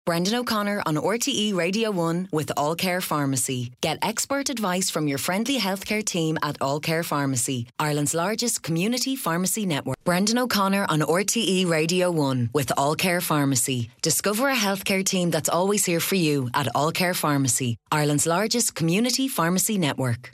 Brendan O'Connor on RTE Radio 1 with All Care Pharmacy. Get expert advice from your friendly healthcare team at All Care Pharmacy, Ireland's largest community pharmacy network. Brendan O'Connor on RTE Radio 1 with All Care Pharmacy. Discover a healthcare team that's always here for you at All Care Pharmacy, Ireland's largest community pharmacy network.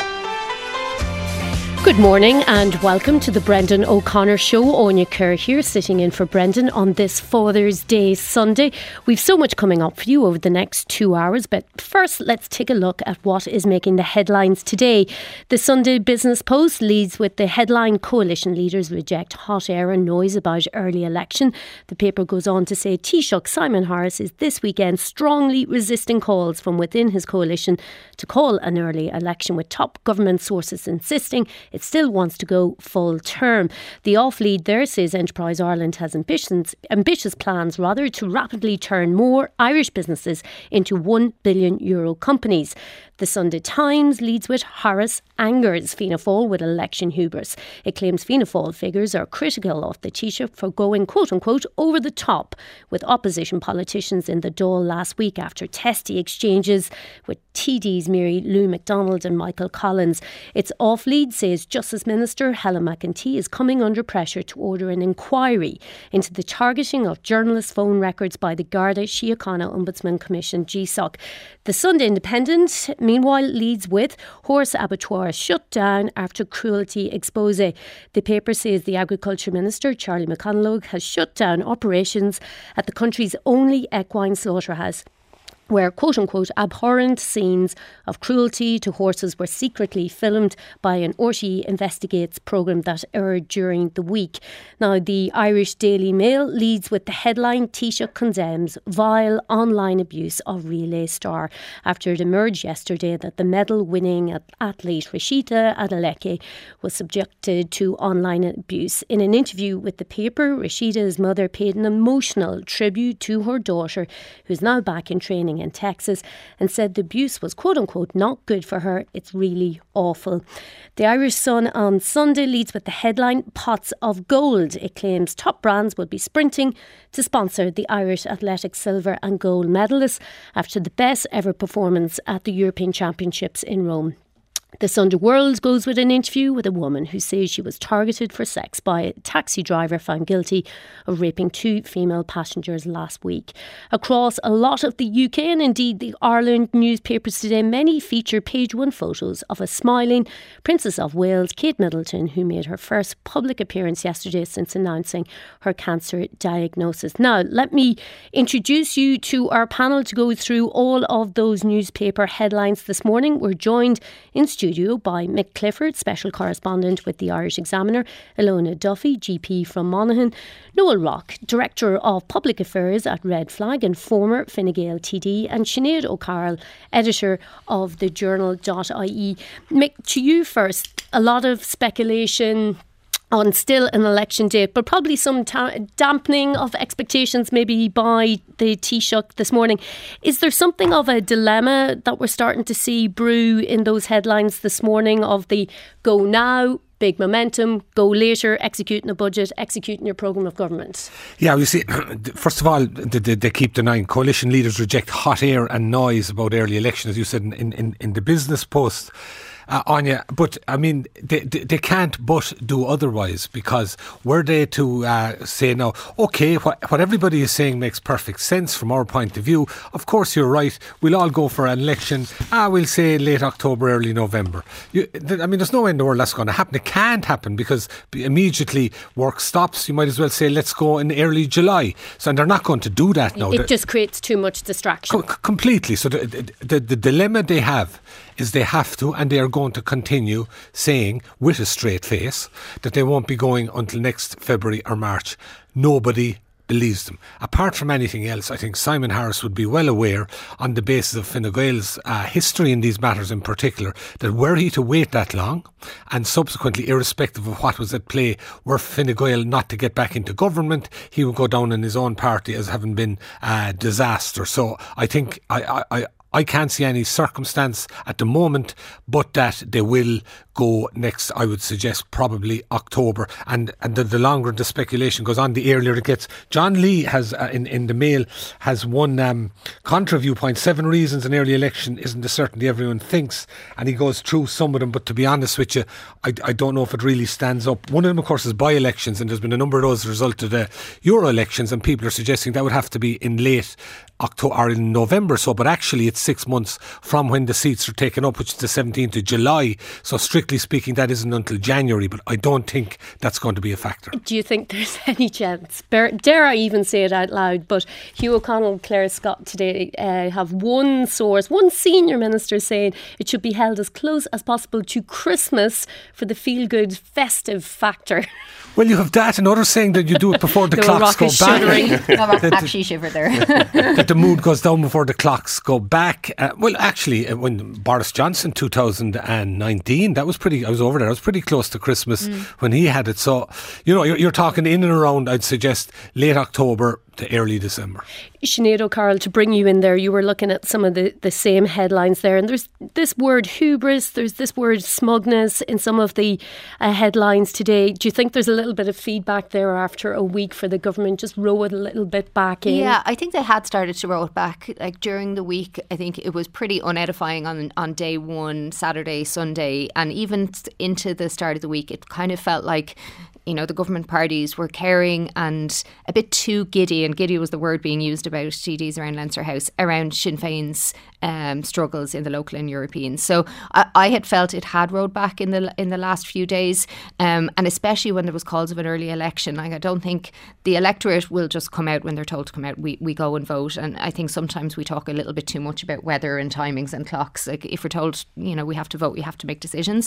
Good morning and welcome to the Brendan O'Connor Show. Anya Kerr here, sitting in for Brendan on this Father's Day Sunday. We've so much coming up for you over the next 2 hours, but first let's take a look at what is making the headlines today. The Sunday Business Post leads with the headline, Coalition leaders reject hot air and noise about early election. The paper goes on to say Taoiseach Simon Harris is this weekend strongly resisting calls from within his coalition to call an early election, with top government sources insisting it still wants to go full term. The off-lead there says Enterprise Ireland has ambitious plans to rapidly turn more Irish businesses into €1 billion companies. The Sunday Times leads with Harris angers Fianna Fáil with election hubris. It claims Fianna Fáil figures are critical of the Taoiseach for going quote-unquote over the top with opposition politicians in the Dáil last week after testy exchanges with TDs Mary Lou MacDonald and Michael Collins. Its off-lead says Justice Minister Helen McEntee is coming under pressure to order an inquiry into the targeting of journalists' phone records by the Garda Síochána Ombudsman Commission GSOC. The Sunday Independent meanwhile leads with horse abattoir shut down after cruelty expose. The paper says the Agriculture Minister Charlie McConalogue has shut down operations at the country's only equine slaughterhouse, where quote-unquote abhorrent scenes of cruelty to horses were secretly filmed by an RTE Investigates programme that aired during the week. Now, the Irish Daily Mail leads with the headline, Taoiseach condemns vile online abuse of relay star, after it emerged yesterday that the medal-winning athlete Rashida Adeleke was subjected to online abuse. In an interview with the paper, Rashida's mother paid an emotional tribute to her daughter, who's now back in training in Texas, and said the abuse was quote-unquote not good for her. It's really awful. The Irish Sun on Sunday leads with the headline, Pots of Gold. It claims top brands will be sprinting to sponsor the Irish athletics silver and gold medalists after the best ever performance at the European Championships in Rome. The Sunday World goes with an interview with a woman who says she was targeted for sex by a taxi driver found guilty of raping 2 female passengers last week. Across a lot of the UK and indeed the Ireland newspapers today, many feature page 1 photos of a smiling Princess of Wales, Kate Middleton, who made her first public appearance yesterday since announcing her cancer diagnosis. Now, let me introduce you to our panel to go through all of those newspaper headlines this morning. We're joined in studio by Mick Clifford, special correspondent with the Irish Examiner, Ilona Duffy, GP from Monaghan, Noel Rock, Director of Public Affairs at Red Flag and former Fine Gael TD, and Sinead O'Carroll, Editor of the Journal.ie. Mick, to you first. A lot of speculation on still an election date, but probably some dampening of expectations maybe by the Taoiseach this morning. Is there something of a dilemma that we're starting to see brew in those headlines this morning of the go now, big momentum, go later, executing a budget, executing your programme of government? Yeah, you see, first of all, they keep denying. Coalition leaders reject hot air and noise about early election, as you said in the Business Post. Anya, but I mean, they can't but do otherwise, because were they to say no, okay, what everybody is saying makes perfect sense from our point of view. Of course, you're right. We'll all go for an election. We'll say late October, early November. I mean, there's no way in the world that's going to happen. It can't happen because immediately work stops. You might as well say let's go in early July. So, and they're not going to do that now. It just creates too much distraction. Completely. So the dilemma they have is they have to, and they are going to continue saying with a straight face that they won't be going until next February or March. Nobody believes them. Apart from anything else, I think Simon Harris would be well aware, on the basis of Fine Gael's history in these matters in particular, that were he to wait that long, and subsequently, irrespective of what was at play, were Fine Gael not to get back into government, he would go down in his own party as having been a disaster. So I think I can't see any circumstance at the moment, but that they will go next, I would suggest, probably October. And the longer the speculation goes on, the earlier it gets. John Lee has, in the Mail, has one contra viewpoint, 7 reasons an early election isn't the certainty everyone thinks. And he goes through some of them, but to be honest with you, I don't know if it really stands up. One of them, of course, is by-elections, and there's been a number of those as a result of the Euro elections, and people are suggesting that would have to be in late October or in November, but actually it's 6 months from when the seats are taken up, which is the 17th of July. So strictly speaking, that isn't until January, but I don't think that's going to be a factor. Do you think there's any chance? Dare I even say it out loud, but Hugh O'Connell, Claire Scott today have one source, one senior minister saying it should be held as close as possible to Christmas for the feel-good festive factor. Well, you have that, and others saying that you do it before the clocks go back. Actually shiver there. That the mood goes down before the clocks go back. Well, actually, when Boris Johnson 2019, that was pretty. I was over there. I was pretty close to Christmas when he had it. So, you're talking in and around, I'd suggest, late October to early December. Sinead O'Carroll, to bring you in there, you were looking at some of the same headlines there, and there's this word hubris, there's this word smugness in some of the headlines today. Do you think there's a little bit of feedback there after a week for the government just row it a little bit back in? Yeah, I think they had started to row it back. Like during the week, I think it was pretty unedifying on day one, Saturday, Sunday, and even into the start of the week, it kind of felt like the government parties were caring and a bit too giddy, and giddy was the word being used about TDs around Leinster House, around Sinn Féin's struggles in the local and European. So I had felt it had rowed back in the last few days, and especially when there was calls of an early election. Like, I don't think the electorate will just come out when they're told to come out. We go and vote, and I think sometimes we talk a little bit too much about weather and timings and clocks. Like, if we're told we have to vote, we have to make decisions.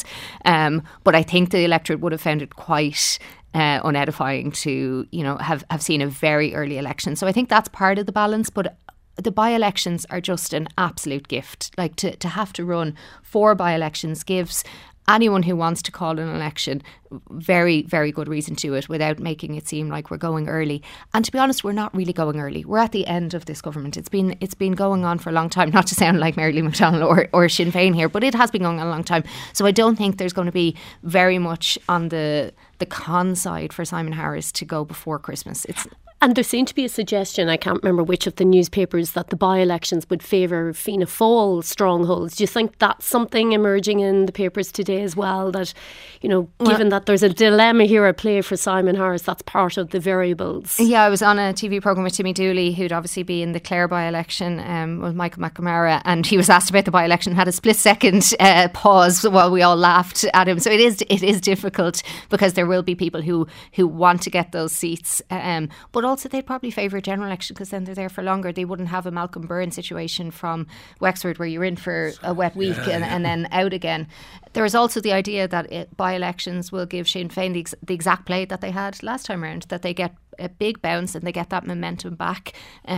But I think the electorate would have found it quite unedifying to have seen a very early election. So I think that's part of the balance, but the by-elections are just an absolute gift. Like, to have to run 4 by-elections gives anyone who wants to call an election very, very good reason to it without making it seem like we're going early. And to be honest, we're not really going early. We're at the end of this government. It's been going on for a long time, not to sound like Mary Lee McDonald or Sinn Féin here, but it has been going on a long time. So I don't think there's going to be very much on the con side for Simon Harris to go before Christmas. And there seemed to be a suggestion, I can't remember which of the newspapers, that the by-elections would favour Fianna Fáil strongholds. Do you think that's something emerging in the papers today as well? That, given that there's a dilemma here at play for Simon Harris, that's part of the variables. Yeah, I was on a TV programme with Timmy Dooley, who'd obviously be in the Clare by-election with Michael McNamara, and he was asked about the by-election, had a split-second pause while we all laughed at him. So it is difficult, because there will be people who want to get those seats, but also they'd probably favour a general election, because then they're there for longer. They wouldn't have a Malcolm Byrne situation from Wexford where you're in for a wet week and then out again. There is also the idea that by-elections will give Sinn Féin the exact play that they had last time around, that they get a big bounce and they get that momentum back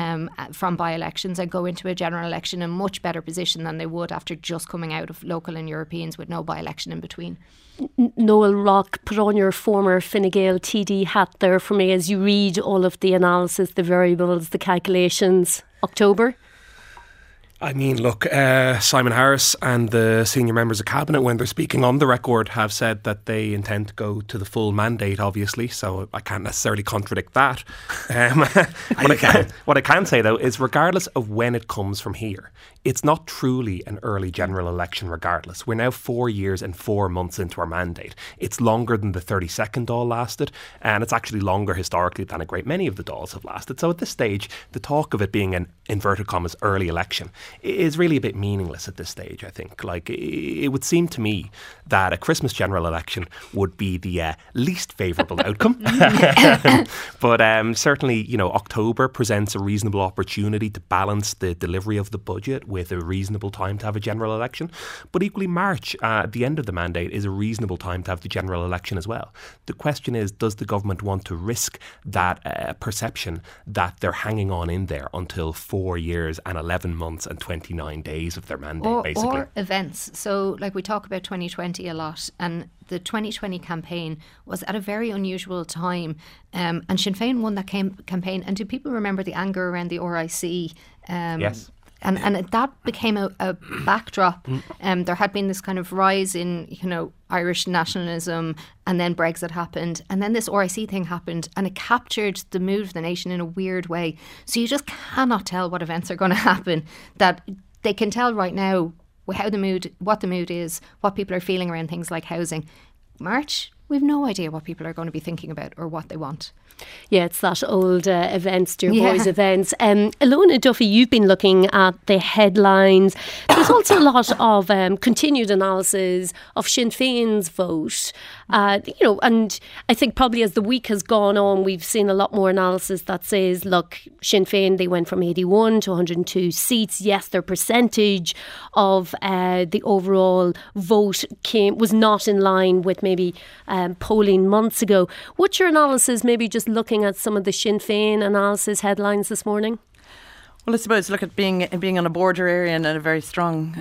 from by-elections and go into a general election in a much better position than they would after just coming out of local and Europeans with no by-election in between. Noel Rock, put on your former Fine Gael TD hat there for me as you read all of the analysis, the variables, the calculations. October? I mean, look, Simon Harris and the senior members of Cabinet, when they're speaking on the record, have said that they intend to go to the full mandate, obviously, so I can't necessarily contradict that. What I can say, though, is regardless of when it comes from here, it's not truly an early general election regardless. We're now 4 years and 4 months into our mandate. It's longer than the 32nd Dáil lasted, and it's actually longer historically than a great many of the Dáils have lasted. So at this stage, the talk of it being an inverted commas early election is really a bit meaningless at this stage, I think. Like, it would seem to me that a Christmas general election would be the least favourable outcome. But certainly, October presents a reasonable opportunity to balance the delivery of the budget with a reasonable time to have a general election. But equally, March, at the end of the mandate, is a reasonable time to have the general election as well. The question is, does the government want to risk that perception that they're hanging on in there until 4 years and 11 months and 29 days of their mandate, basically? Or events. So, like, we talk about 2020 a lot, and the 2020 campaign was at a very unusual time, and Sinn Féin won that campaign. And do people remember the anger around the RIC? Yes. And that became a backdrop. There had been this kind of rise in, Irish nationalism, and then Brexit happened, and then this RIC thing happened, and it captured the mood of the nation in a weird way. So you just cannot tell what events are going to happen. That they can tell right now what the mood is, what people are feeling around things like housing. March, we've no idea what people are going to be thinking about or what they want. Yeah, it's that old events, dear boys events. Ilona Duffy, you've been looking at the headlines. There's also a lot of continued analysis of Sinn Féin's vote. And I think probably as the week has gone on, we've seen a lot more analysis that says, look, Sinn Féin, they went from 81 to 102 seats. Yes, their percentage of the overall vote was not in line with maybe polling months ago. What's your analysis, maybe just looking at some of the Sinn Féin analysis headlines this morning? Well, I suppose look at being on a border area and a very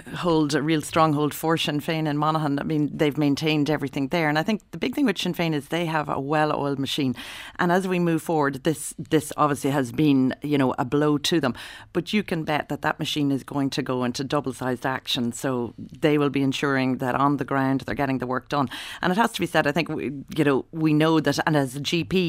a real stronghold for Sinn Féin in Monaghan. I mean, they've maintained everything there, and I think the big thing with Sinn Féin is they have a well-oiled machine. And as we move forward, this obviously has been a blow to them, but you can bet that machine is going to go into double-sized action. So they will be ensuring that on the ground they're getting the work done. And it has to be said, I think we know that, and as a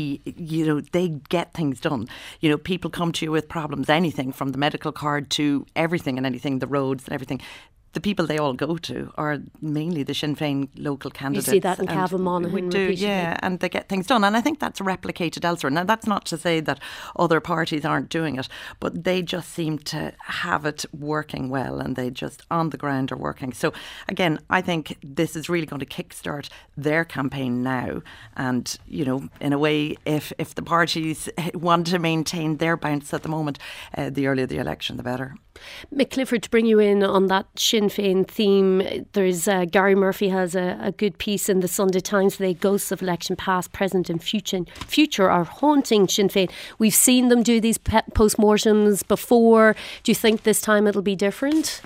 GP, they get things done. People come to you with problems, anything from the medical card to everything and anything, the roads and everything. The people they all go to are mainly the Sinn Féin local candidates. You see that in Cavan Monaghan repeatedly. And they get things done. And I think that's replicated elsewhere. Now, that's not to say that other parties aren't doing it, but they just seem to have it working well, and they just on the ground are working. So again, I think this is really going to kickstart their campaign now. And, in a way, if the parties want to maintain their bounce at the moment, the earlier the election, the better. Mick Clifford, to bring you in on that Sinn Féin theme, there's Gary Murphy has a good piece in the Sunday Times today. Ghosts of election past, present and future are haunting Sinn Féin. We've seen them do these post-mortems before. Do you think this time it'll be different?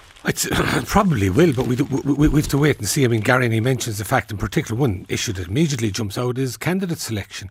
It probably will, but we have to wait and see. I mean, Gary, and he mentions the fact in particular, one issue that immediately jumps out is candidate selection.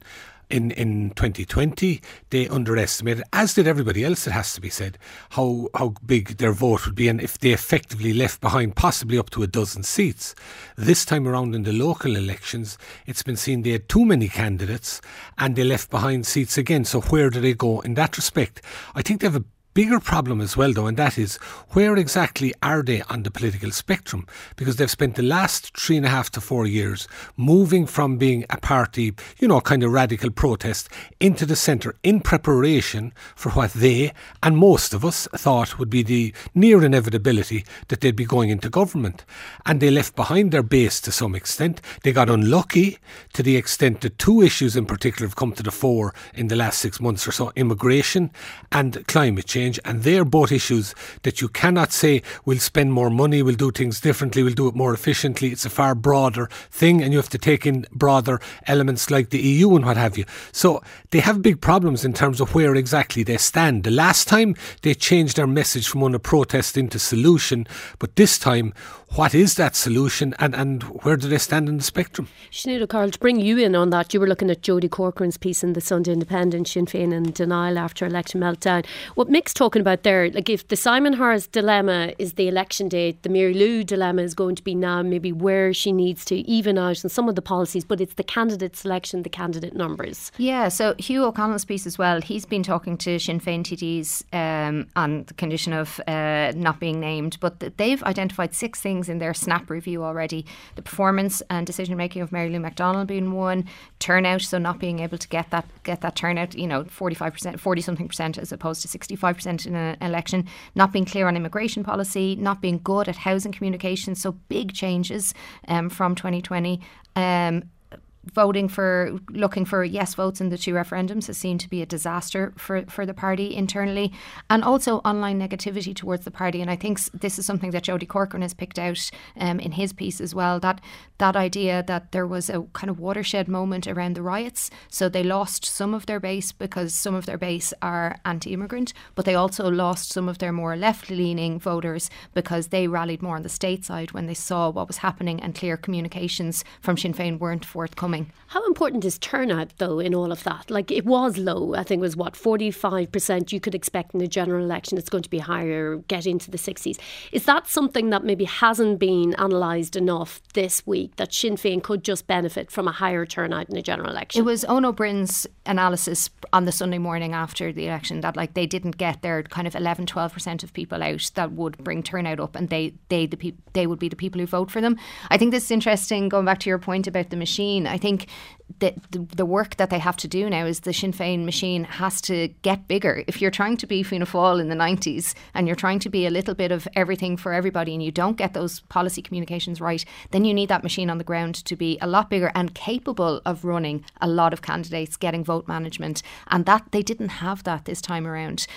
In 2020, they underestimated, as did everybody else, it has to be said, how big their vote would be, and if they effectively left behind possibly up to a dozen seats. This time around in the local elections, it's been seen they had too many candidates and they left behind seats again. So where do they go in that respect? I think they have a bigger problem as well, though, and that is, where exactly are they on the political spectrum? Because they've spent the last 3.5 to 4 years moving from being a party, kind of radical protest, into the centre in preparation for what they and most of us thought would be the near inevitability that they'd be going into government. And they left behind their base to some extent. They got unlucky to the extent that two issues in particular have come to the fore in the last 6 months or so: immigration and climate change. And they're both issues that you cannot say we'll spend more money, we'll do things differently, we'll do it more efficiently. It's a far broader thing, and you have to take in broader elements like the EU and what have you. So they have big problems in terms of where exactly they stand. The last time they changed their message from one of protest into solution, but this time, what is that solution, and where do they stand in the spectrum? Sinead O'Carroll, to bring you in on that, you were looking at Jodie Corcoran's piece in the Sunday Independent, Sinn Féin in denial after election meltdown. What Mick's talking about there, like if the Simon Harris dilemma is the election date, the Mary Lou dilemma is going to be now maybe where she needs to even out on some of the policies, but it's the candidate selection, the candidate numbers. Yeah, so Hugh O'Connell's piece as well, he's been talking to Sinn Féin TDs on the condition of not being named, but they've identified 6 things in their SNAP review already. The performance and decision making of Mary Lou McDonald being one, turnout, so not being able to get that turnout, 45%, 40-something% as opposed to 65% in an election, not being clear on immigration policy, not being good at housing communication, so big changes from 2020. Looking for yes votes in the 2 referendums has seemed to be a disaster for the party internally, and also online negativity towards the party. And I think this is something that Jodie Corcoran has picked out in his piece as well, that idea that there was a kind of watershed moment around the riots. So they lost some of their base because some of their base are anti-immigrant, but they also lost some of their more left-leaning voters because they rallied more on the state side when they saw what was happening and clear communications from Sinn Féin weren't forthcoming. coming. How important is turnout, though, in all of that? Like, it was low. I think it was, 45% you could expect in the general election. It's going to be higher, get into the 60s. Is that something that maybe hasn't been analysed enough this week, that Sinn Féin could just benefit from a higher turnout in the general election? It was Eoin O'Brien's analysis on the Sunday morning after the election that, like, they didn't get their kind of 11-12% of people out that would bring turnout up, and they would be the people who vote for them. I think this is interesting, going back to your point about the machine. I think that the work that they have to do now is the Sinn Féin machine has to get bigger. If you're trying to be Fianna Fáil in the 90s and you're trying to be a little bit of everything for everybody and you don't get those policy communications right, then you need that machine on the ground to be a lot bigger and capable of running a lot of candidates, getting vote management, and that they didn't have that this time around.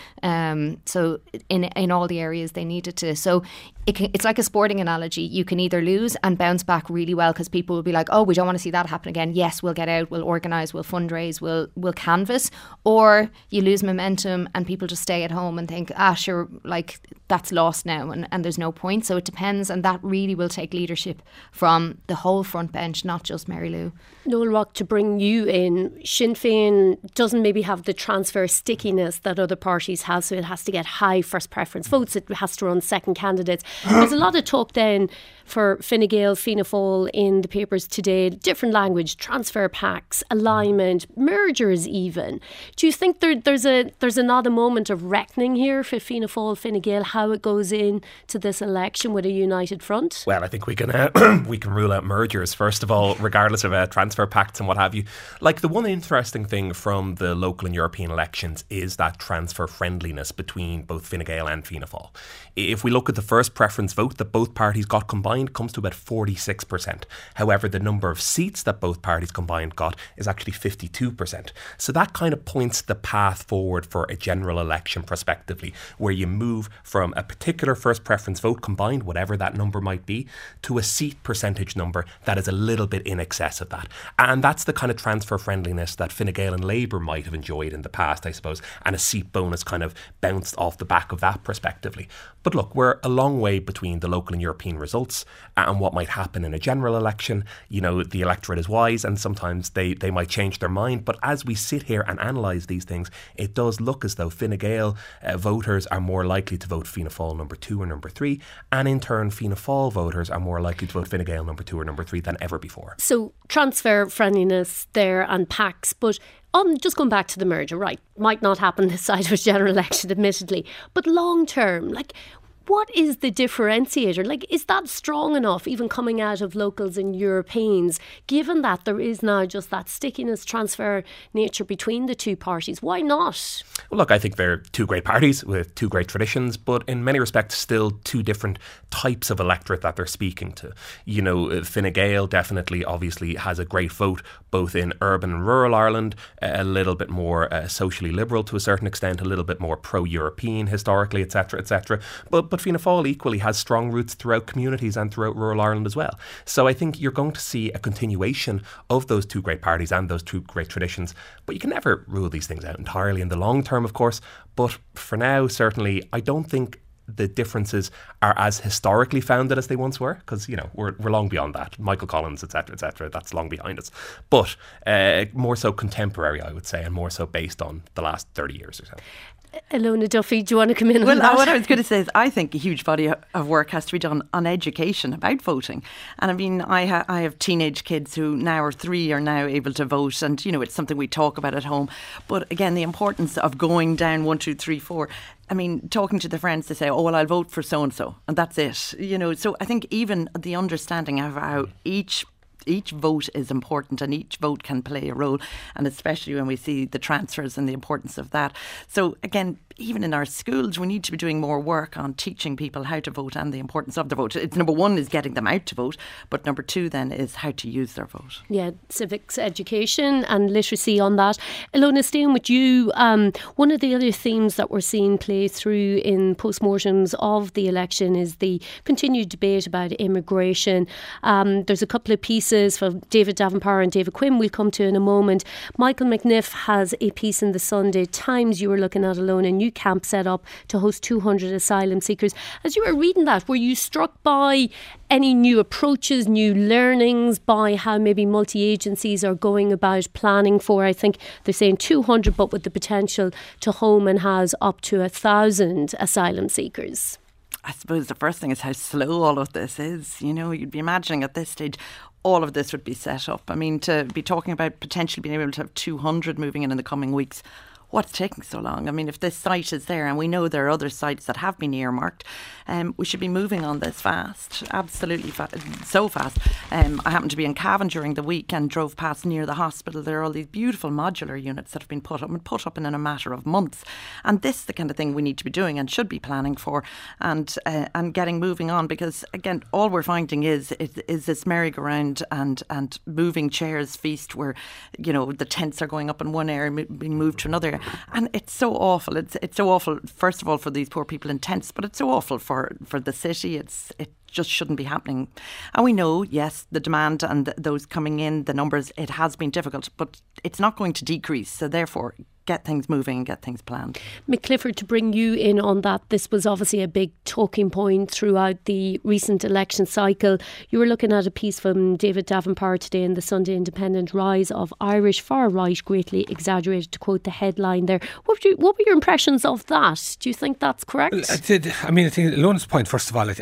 So in all the areas they needed to. So it's like a sporting analogy. You can either lose and bounce back really well because people will be like, oh, we don't want to see that happen again. Yes, we'll get out, we'll organise, we'll fundraise, we'll canvass. Or you lose momentum and people just stay at home and think, sure, like, that's lost now and there's no point. So it depends, and that really will take leadership from the whole front bench, not just Mary Lou. Noel Rock, to bring you in, Sinn Féin doesn't maybe have the transfer stickiness that other parties have, so it has to get high first preference votes, it has to run second candidates. There's a lot of talk then for Fine Gael, Fianna Fáil in the papers today, different language, transfer packs, alignment, mergers even. Do you think there's another moment of reckoning here for Fianna Fáil, Fine Gael, how it goes in to this election with a united front? Well, I think we can we can rule out mergers, first of all, regardless of transfer pacts and what have you. Like, the one interesting thing from the local and European elections is that transfer friendliness between both Fine Gael and Fianna Fáil. If we look at the first preference vote that both parties got combined, comes to about 46%. However, the number of seats that both parties combined got is actually 52%. So that kind of points the path forward for a general election prospectively, where you move from a particular first preference vote combined, whatever that number might be, to a seat percentage number that is a little bit in excess of that. And that's the kind of transfer friendliness that Fine Gael and Labour might have enjoyed in the past, I suppose, and a seat bonus kind of bounced off the back of that prospectively. But look, we're a long way between the local and European results and what might happen in a general election. You know, the electorate is wise and sometimes they might change their mind. But as we sit here and analyse these things, it does look as though Fine Gael voters are more likely to vote Fianna Fáil number 2 or number 3. And in turn, Fianna Fáil voters are more likely to vote Fine Gael number 2 or number 3 than ever before. So transfer friendliness there and packs, but just going back to the merger, right, might not happen this side of a general election, admittedly, but long term, like, what is the differentiator? Like, is that strong enough, even coming out of locals and Europeans, given that there is now just that stickiness, transfer nature between the two parties? Why not? Well, look, I think they're two great parties with two great traditions, but in many respects still two different types of electorate that they're speaking to. You know, Fine Gael definitely, obviously, has a great vote both in urban and rural Ireland, a little bit more socially liberal to a certain extent, a little bit more pro-European historically, etc., etc. But Fianna Fáil equally has strong roots throughout communities and throughout rural Ireland as well. So I think you're going to see a continuation of those two great parties and those two great traditions. But you can never rule these things out entirely in the long term, of course. But for now, certainly, I don't think the differences are as historically founded as they once were, because, you know, we're long beyond that. Michael Collins, etc., that's long behind us. But more so contemporary, I would say, and more so based on the last 30 years or so. Ilona Duffy, do you want to come in on that? Well, what I was going to say is I think a huge body of work has to be done on education about voting. And I mean, I have teenage kids who now are 3 are now able to vote, and, you know, it's something we talk about at home. But again, the importance of going down 1, 2, 3, 4. I mean, talking to the friends to say, oh, well, I'll vote for so-and-so, and that's it. You know, so I think even the understanding of how each vote is important and each vote can play a role, and especially when we see the transfers and the importance of that. So again, even in our schools, we need to be doing more work on teaching people how to vote and the importance of the vote. It's number one is getting them out to vote, but number two then is how to use their vote. Yeah, civics education and literacy on that. Ilona, staying with you, one of the other themes that we're seeing play through in postmortems of the election is the continued debate about immigration. There's a couple of pieces from David Davenport and David Quinn we'll come to in a moment. Michael McNiff has a piece in the Sunday Times you were looking at, Ilona, new camp set up to host 200 asylum seekers. As you were reading that, were you struck by any new approaches, new learnings by how maybe multi-agencies are going about planning for, I think they're saying 200, but with the potential to home and house up to 1,000 asylum seekers? I suppose the first thing is how slow all of this is. You know, you'd be imagining at this stage all of this would be set up. I mean, to be talking about potentially being able to have 200 moving in the coming weeks, what's taking so long? I mean, if this site is there, and we know there are other sites that have been earmarked, we should be moving on this fast, absolutely so fast. I happened to be in Cavan during the week and drove past near the hospital. There are all these beautiful modular units that have been put up in a matter of months. And this is the kind of thing we need to be doing and should be planning for and getting moving on, because, again, all we're finding is this merry-go-round and moving chairs feast where, you know, the tents are going up in one area, being moved to another. And it's so awful. It's so awful, first of all, for these poor people in tents, but it's so awful for the city. It just shouldn't be happening. And we know, yes, the demand and those coming in, the numbers, it has been difficult, but it's not going to decrease. So therefore, get things moving and get things planned. Mick Clifford, to bring you in on that, this was obviously a big talking point throughout the recent election cycle. You were looking at a piece from David Davenport today in the Sunday Independent, Rise of Irish Far-Right, greatly exaggerated, to quote the headline there. What were your impressions of that? Do you think that's correct? Well, I think Lona's point, first of all,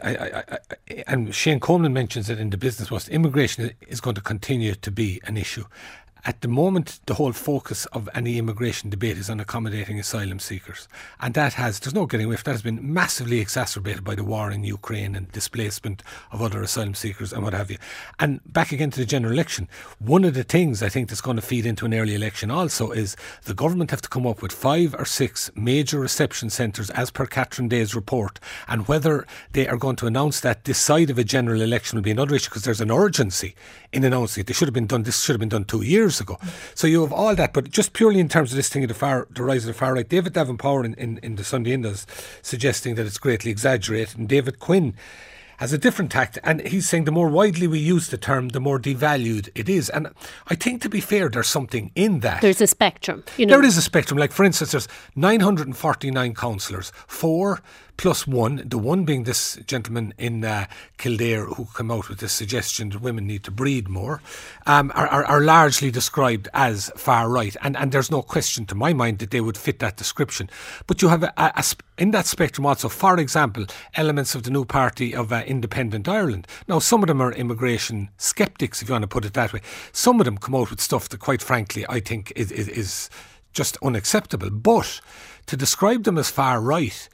and Shane Coleman mentions it in the Business Post, immigration is going to continue to be an issue. At the moment, the whole focus of any immigration debate is on accommodating asylum seekers. And there's no getting away from that, has been massively exacerbated by the war in Ukraine and displacement of other asylum seekers and what have you. And back again to the general election, one of the things I think that's going to feed into an early election also is the government have to come up with 5 or 6 major reception centres as per Catherine Day's report. And whether they are going to announce that this side of a general election will be another issue, because there's an urgency in announcing it. This should have been done 2 years ago. So you have all that, but just purely in terms of this thing of the rise of the far right, David Davenport in the Sunday Indus suggesting that it's greatly exaggerated, and David Quinn has a different tact, and he's saying the more widely we use the term, the more devalued it is. And I think, to be fair, there's something in that. There's a spectrum. There is a spectrum. Like, for instance, there's 949 councillors, 4 plus 1, the one being this gentleman in Kildare who came out with this suggestion that women need to breed more, are largely described as far right. And there's no question to my mind that they would fit that description. But you have in that spectrum also, for example, elements of the new party of Independent Ireland. Now, some of them are immigration sceptics, if you want to put it that way. Some of them come out with stuff that, quite frankly, I think is just unacceptable. But to describe them as far right,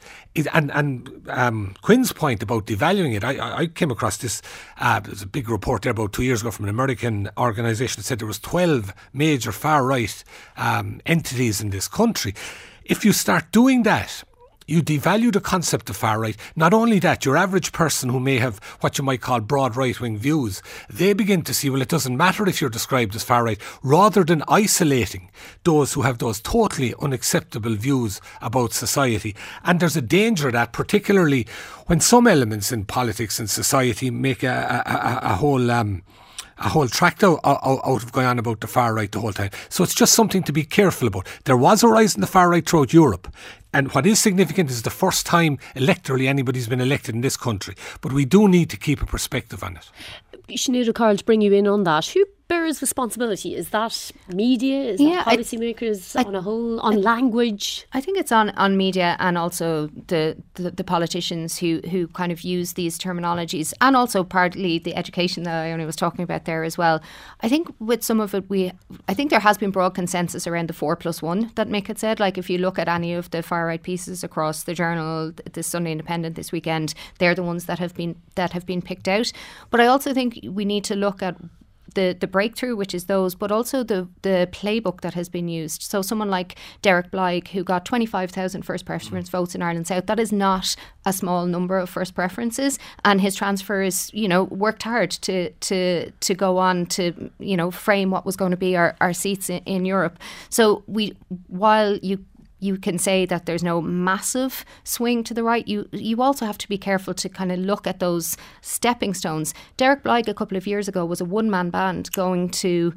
and Quinn's point about devaluing it, I came across this, there's a big report there about 2 years ago from an American organisation that said there was 12 major far right entities in this country. If you start doing that, you devalue the concept of far right. Not only that, your average person who may have what you might call broad right-wing views, they begin to see, well, it doesn't matter if you're described as far right, rather than isolating those who have those totally unacceptable views about society. And there's a danger of that, particularly when some elements in politics and society make a whole tract out of going on about the far right the whole time. So it's just something to be careful about. There was a rise in the far right throughout Europe. And what is significant is the first time electorally anybody's been elected in this country. But we do need to keep a perspective on it. Sinead O'Carroll, to bring you in on that, who bears responsibility? Is that media? Is that policymakers on a whole? On language? I think it's on media and also the politicians who kind of use these terminologies, and also partly the education that Ione was talking about there as well. I think with some of it, I think there has been broad consensus around the 4+1 that Mick had said. Like, if you look at any of the far right pieces across the Journal, the Sunday Independent this weekend, they're the ones that have been picked out. But I also think we need to look at the breakthrough, which is those, but also the playbook that has been used. So someone like Derek Blyg, who got 25,000 first preference votes in Ireland South, that is not a small number of first preferences, and his transfers, worked hard to go on to, frame what was going to be our seats in Europe. So while you you can say that there's no massive swing to the right. You also have to be careful to kind of look at those stepping stones. Derek Blyg a couple of years ago was a one-man band going to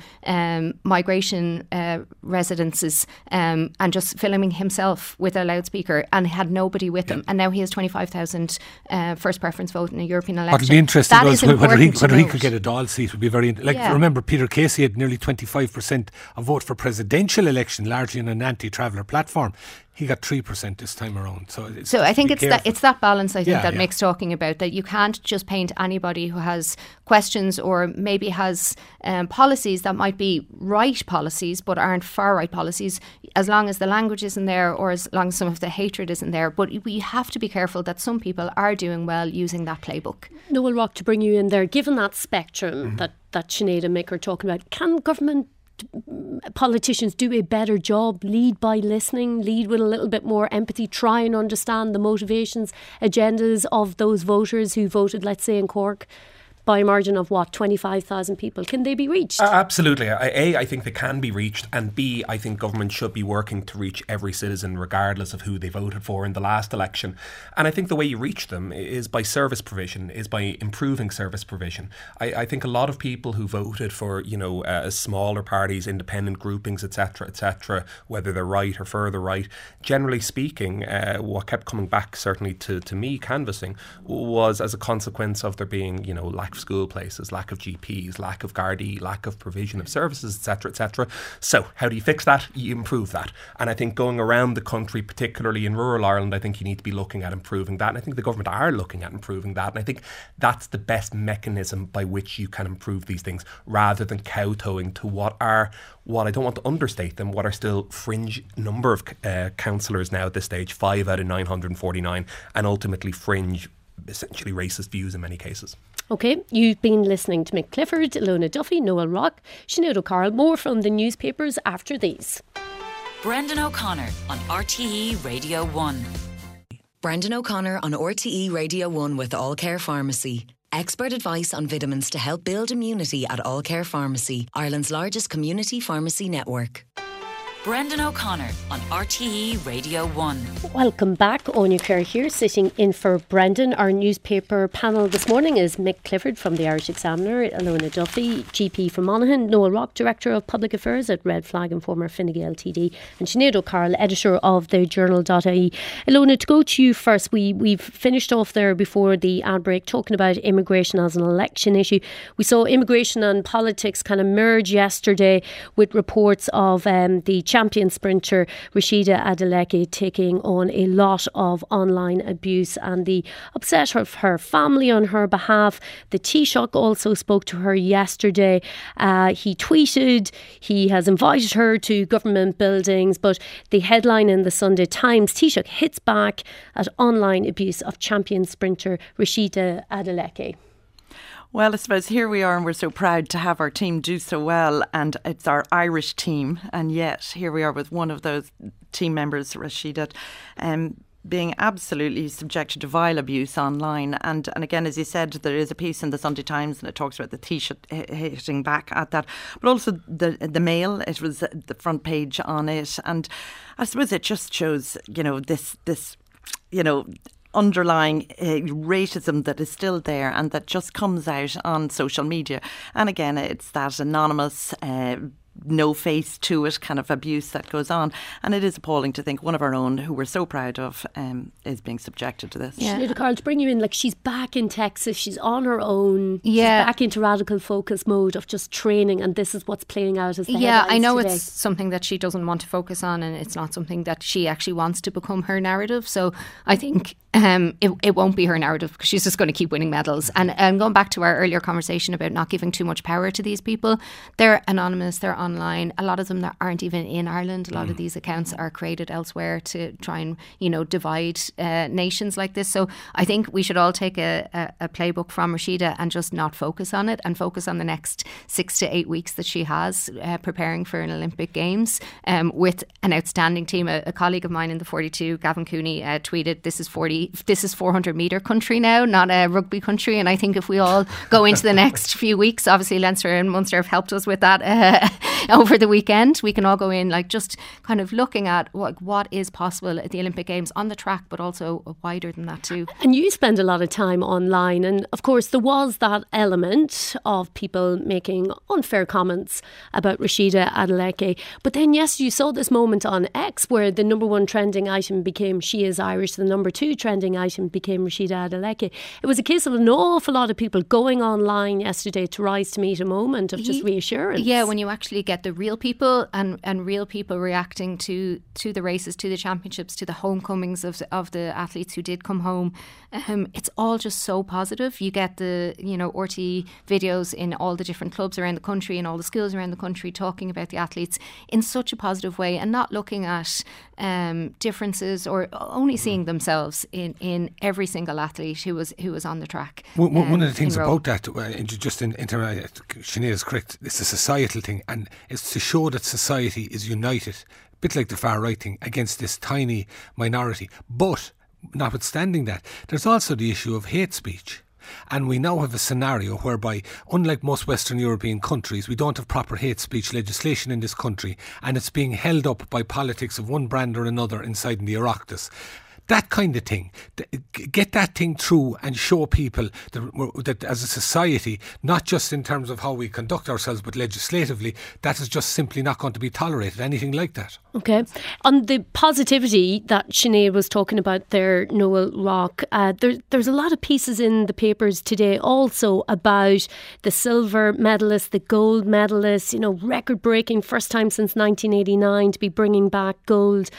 migration residences and just filming himself with a loudspeaker and had nobody with him. And now he has 25,000 first preference vote in a European election. What'll be interesting was whether he could get a Dáil seat would be very... Remember, Peter Casey had nearly 25% of vote for presidential election, largely on an anti-traveller platform. He got 3% this time around. So I think it's that balance, I think, that Mick's talking about, that you can't just paint anybody who has questions or maybe has policies that might be right policies but aren't far right policies, as long as the language isn't there or as long as some of the hatred isn't there. But we have to be careful that some people are doing well using that playbook. Noel Rock, to bring you in there, given that spectrum that Sinead and Mick are talking about, can government politicians do a better job, lead by listening, lead with a little bit more empathy, try and understand the motivations, agendas of those voters who voted, let's say, in Cork by a margin of 25,000 people? Can they be reached? Absolutely. I think they can be reached, and B, I think government should be working to reach every citizen regardless of who they voted for in the last election. And I think the way you reach them is by service provision, is by improving service provision. I think a lot of people who voted for, smaller parties, independent groupings, etc., whether they're right or further right, generally speaking, what kept coming back certainly to me canvassing was as a consequence of there being, lack of school places, lack of GPs, lack of Gardaí, lack of provision of services, etc. So how do you fix that? You improve that. And I think going around the country, particularly in rural Ireland, I think you need to be looking at improving that. And I think the government are looking at improving that. And I think that's the best mechanism by which you can improve these things, rather than kowtowing to what I don't want to understate them, what are still fringe number of councillors now at this stage, 5 out of 949, and ultimately fringe, essentially racist views in many cases. OK, you've been listening to Mick Clifford, Ilona Duffy, Noel Rock, Sinead O'Carroll. More from the newspapers after these. Brendan O'Connor on RTE Radio 1. Brendan O'Connor on RTE Radio 1 with All Care Pharmacy. Expert advice on vitamins to help build immunity at All Care Pharmacy, Ireland's largest community pharmacy network. Brendan O'Connor on RTE Radio 1. Welcome back. Áine Kerr here, sitting in for Brendan. Our newspaper panel this morning is Mick Clifford from the Irish Examiner, Ilona Duffy, GP from Monaghan, Noel Rock, Director of Public Affairs at Red Flag and former Fine Gael TD, and Sinead O'Carroll, Editor of the Journal.ie. Ilona, to go to you first, we've finished off there before the ad break talking about immigration as an election issue. We saw immigration and politics kind of merge yesterday with reports of the champion sprinter Rashida Adeleke taking on a lot of online abuse and the upset of her family on her behalf. The Taoiseach also spoke to her yesterday. He tweeted he has invited her to government buildings, but the headline in the Sunday Times, Taoiseach hits back at online abuse of champion sprinter Rashida Adeleke. Well, I suppose here we are and we're so proud to have our team do so well, and it's our Irish team, and yet here we are with one of those team members, Rashida, being absolutely subjected to vile abuse online. And again, as you said, there is a piece in the Sunday Times and it talks about the Taoiseach hitting back at that, but also the Mail, it was the front page on it, and I suppose it just shows, this underlying racism that is still there and that just comes out on social media. And again, it's that anonymous no face to it kind of abuse that goes on, and it is appalling to think one of our own who we're so proud of is being subjected to this. Yeah, Carl, to bring you in, she's back in Texas, she's on her own, she's back into radical focus mode of just training, and this is what's playing out as the headlines I know today. It's something that she doesn't want to focus on, and it's not something that she actually wants to become her narrative, so I think it won't be her narrative because she's just going to keep winning medals. And going back to our earlier conversation about not giving too much power to these people, they're anonymous, they're online. A lot of them that aren't even in Ireland. A lot of these accounts are created elsewhere to try and divide nations like this. So I think we should all take a playbook from Rashida and just not focus on it, and focus on the next 6 to 8 weeks that she has preparing for an Olympic Games with an outstanding team. A colleague of mine in the 42, Gavin Cooney, tweeted, "This is 40 this is 400 metre country now, not a rugby country. And I think if we all go into the next few weeks, obviously Leinster and Munster have helped us with that over the weekend. We can all go in like just kind of looking at what is possible at the Olympic Games on the track, but also wider than that too. And you spend a lot of time online, and of course there was that element of people making unfair comments about Rashida Adeleke. But then yes, you saw this moment on X where the number one trending item became She is Irish, the number two trending item became Rashida Adeleke. It was a case of an awful lot of people going online yesterday to rise to meet a moment of just reassurance. Yeah, when you actually get the real people and real people reacting to the races, to the championships, to the homecomings of the athletes who did come home, it's all just so positive. You get the RTE videos in all the different clubs around the country and all the schools around the country talking about the athletes in such a positive way, and not looking at differences or only seeing themselves in every single athlete who was on the track. One of the things about that, just in Sinead is correct, it's a societal thing, and it's to show that society is united, a bit like the far right thing, against this tiny minority. But notwithstanding that, there's also the issue of hate speech. And we now have a scenario whereby, unlike most Western European countries, we don't have proper hate speech legislation in this country, and it's being held up by politics of one brand or another inside the Oireachtas. That kind of thing, get that thing through and show people that as a society, not just in terms of how we conduct ourselves, but legislatively, that is just simply not going to be tolerated, anything like that. Okay. On the positivity that Sinead was talking about there, Noel Rock, there's a lot of pieces in the papers today also about the silver medalists, the gold medalists, record-breaking, first time since 1989 to be bringing back gold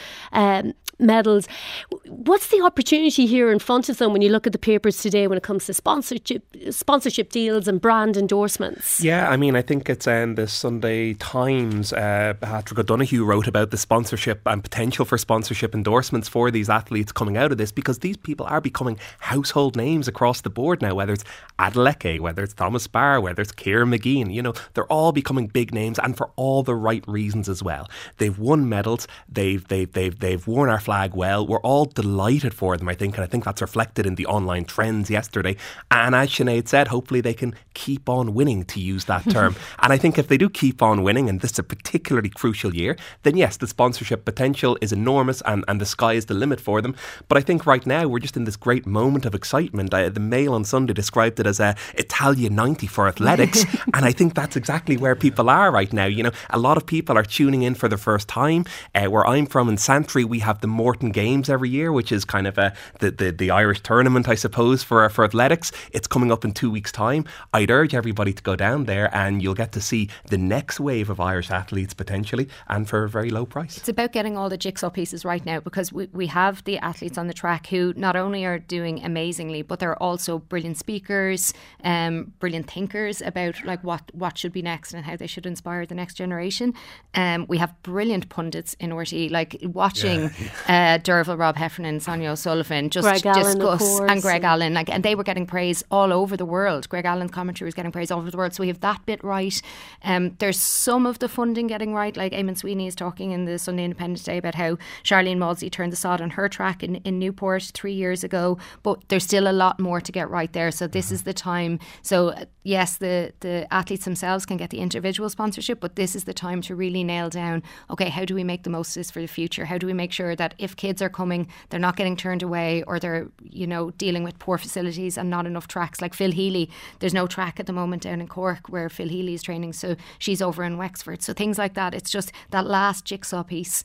medals. What's the opportunity here in front of them when you look at the papers today when it comes to sponsorship deals and brand endorsements? Yeah, I mean, I think it's in the Sunday Times. Patrick O'Donoghue wrote about the sponsorship and potential for sponsorship endorsements for these athletes coming out of this, because these people are becoming household names across the board now, whether it's Adeleke, whether it's Thomas Barr, whether it's Ciarán McGeehan. They're all becoming big names, and for all the right reasons as well. They've won medals, they've worn our flag well. We're all delighted for them, I think, and I think that's reflected in the online trends yesterday. And as Sinead said, hopefully they can keep on winning, to use that term. And I think if they do keep on winning, and this is a particularly crucial year, then yes, the sponsorship potential is enormous, and the sky is the limit for them. But I think right now we're just in this great moment of excitement. The Mail on Sunday described it as Italia 90 for athletics, and I think that's exactly where people are right now. A lot of people are tuning in for the first time. Where I'm from in Santry, we have the Morton Games every year, which is kind of the Irish tournament, I suppose, for athletics. It's coming up in 2 weeks' time. I'd urge everybody to go down there, and you'll get to see the next wave of Irish athletes potentially, and for a very low price. It's about getting all the jigsaw pieces right now, because we have the athletes on the track who not only are doing amazingly, but they're also brilliant speakers, brilliant thinkers about like what should be next and how they should inspire the next generation. We have brilliant pundits in RTE, like watching Derval, Rob Heffernan, Sonia O'Sullivan just discuss, and Greg Allen, and they were getting praise all over the world. Greg Allen's commentary was getting praise all over the world, so we have that bit right. There's some of the funding getting right, like Eamon Sweeney is talking in the Sunday Independent today about how Charlene Maulsey turned the sod on her track in Newport 3 years ago, but there's still a lot more to get right there, so this is the time. So yes, the athletes themselves can get the individual sponsorship, but this is the time to really nail down, okay, how do we make the most of this for the future? How do we make sure that if kids are coming, they're not getting turned away, or they're dealing with poor facilities and not enough tracks? Like Phil Healy, there's no track at the moment down in Cork where Phil Healy is training, so she's over in Wexford. So things like that, it's just that last jigsaw piece.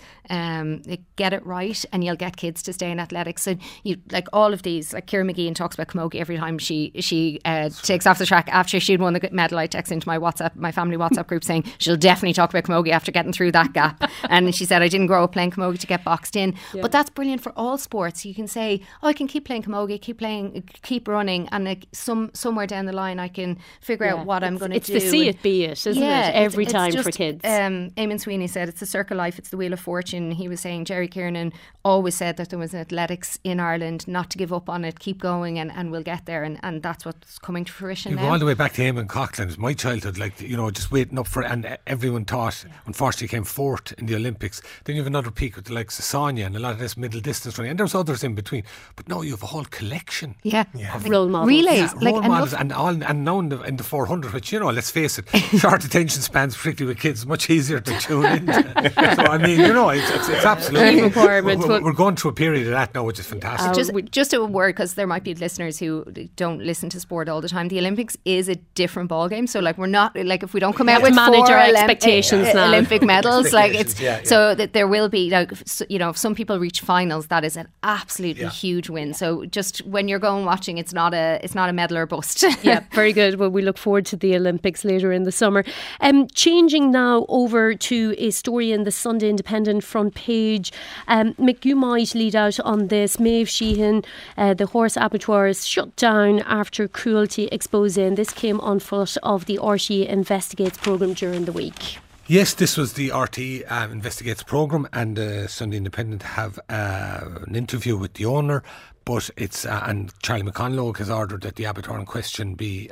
Get it right and you'll get kids to stay in athletics. So you, like all of these, like Ciarán McGeehan talks about camogie every time she takes off the track after she'd won the medal. I text into my family WhatsApp group saying she'll definitely talk about camogie after getting through that gap. And she said, I didn't grow up playing camogie to get boxed in. Yeah. But that's brilliant for all sports. You can say, I can keep playing camogie, keep running, and like somewhere down the line I can figure out what I'm going to do. It's the see it, be it, isn't it? Every time just, for kids. Eamon Sweeney said it's the circle of life, it's the wheel of fortune. He was saying Jerry Kiernan always said that there was an athletics in Ireland, not to give up on it, keep going, and we'll get there, and that's what's coming to fruition now. Go all the way back to Eamon Coughlin. It was my childhood, just waiting up for it, and everyone thought, unfortunately, came fourth in the Olympics. Then you have another peak with the likes of Sonia California and a lot of this middle distance running, and there's others in between. But now you have a whole collection. Of role models. Relays. Role models and now in the 400, which, let's face it, short attention spans, particularly with kids, much easier to tune in. So, I mean, it's absolutely requirement. We're going through a period of that now, which is fantastic. Just a word, because there might be listeners who don't listen to sport all the time. The Olympics is a different ballgame. So, we're not, if we don't come out with manage 4 our expectations now. Olympic medals, so that there will be, if some people reach finals, that is an absolutely huge win. So just when you're going watching, it's not a medal or bust. Yeah, very good. Well, we look forward to the Olympics later in the summer. Changing now over to a story in the Sunday Independent front page. Mick, you might lead out on this. Maeve Sheehan, the horse abattoir is shut down after cruelty expose, and this came on foot of the RTE Investigates programme during the week. Yes, this was the RTE Investigates programme, and Sunday Independent have an interview with the owner, but it's and Charlie McConlogue has ordered that the abattoir in question be